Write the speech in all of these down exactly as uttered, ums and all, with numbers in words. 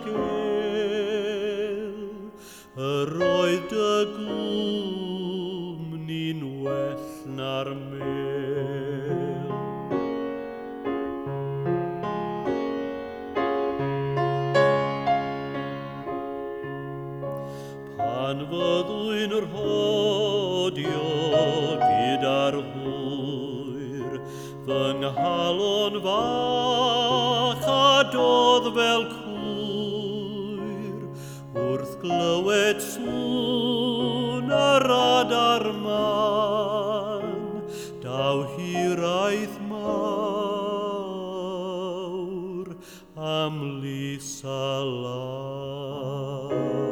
diogel, yr oedd dy gwmni'n well na'r mel. Pan fyddwy'n rhodio gyda'r hwyr, fy nghalon fach a dodd fel cwyr, wrth glywed sŵn y radar man, daw hiraeth mawr am Lisa Lan.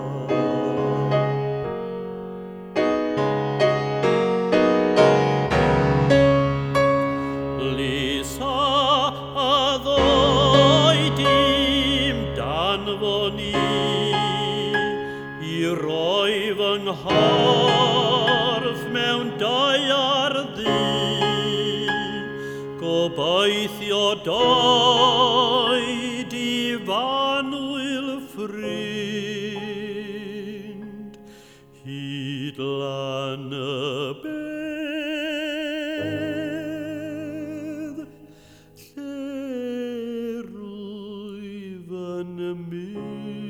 Lisa a ddoi dim danfon i, i roi fy nghorff mewn dau ddi, gobeithio doed i fanwyl ffrind, hyd lan y bedd, lle rwyf yn mynd.